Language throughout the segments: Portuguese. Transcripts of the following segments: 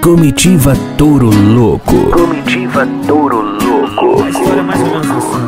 Comitiva Touro Louco. Comitiva Touro Louco. A história é mais ou menos assim.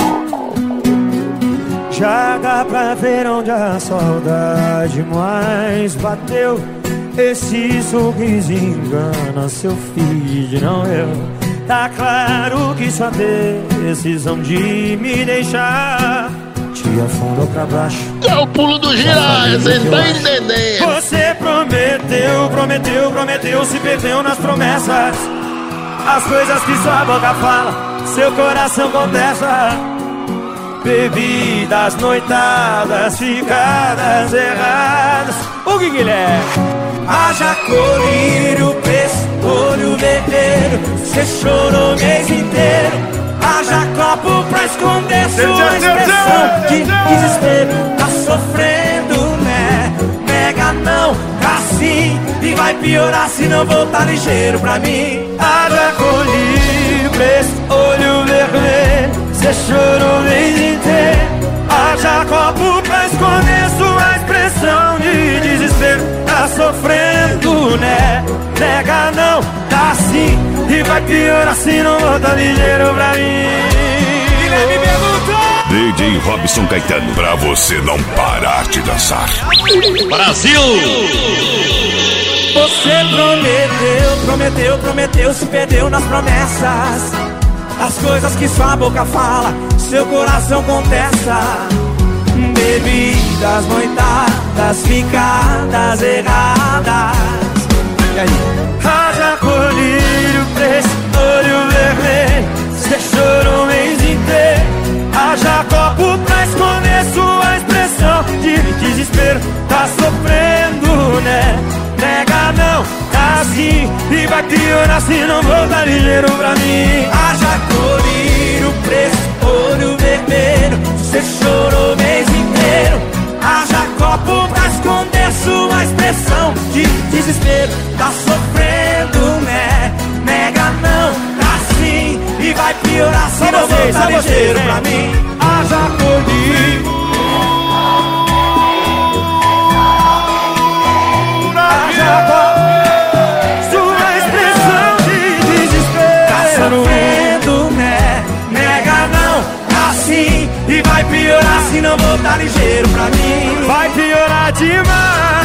Já dá pra ver onde a saudade mais bateu. Esse sorriso engana seu feed, não eu. Tá claro que sua decisão de me deixar te afundou pra baixo. É o pulo do giraia, cês tá entendendo? Você prometeu, se perdeu nas promessas. As coisas que sua boca fala, seu coração contesta. Bebidas, noitadas, ficadas erradas. O que Guilherme? Haja colírio, olho vermelho. Cê chorou o mês inteiro. Haja copo pra esconder sua expressão de desespero. Tá sofrendo, né? Nega não, tá sim. E vai piorar se não voltar ligeiro pra mim. Haja colírio, olho vermelho. Cê chorou o mês inteiro. Haja copo pra esconder sua expressão de desespero. Tá sofrendo, né? Nega não, tá sim. E vai piorar se não voltar ligeiro pra mim. Guilherme perguntou. DJ Robson Caetano, pra você não parar de dançar. Brasil! Você prometeu, se perdeu nas promessas. As coisas que sua boca fala, seu coração contesta. Bebidas, noitadas, ficadas erradas. E aí? Haja colírio, olho vermelho. Cê chorou o mês inteiro. Haja copo pra esconder sua expressão de desespero. Tá sofrendo, né? Nega não, tá assim. E vai piorar se não voltar ligeiro pra mim. Haja colírio, olho vermelho. Cê chorou o mês inteiro. Haja copo pra esconder sua expressão de desespero. Tá sofrendo, né? Nega não, tá sim. E vai piorar se não voltar ligeiro pra mim. Haja colírio. Haja copo. Sua expressão de desespero. Tá sofrendo, né? Nega não, tá sim. E vai piorar se não voltar ligeiro pra mim. Vai piorar demais.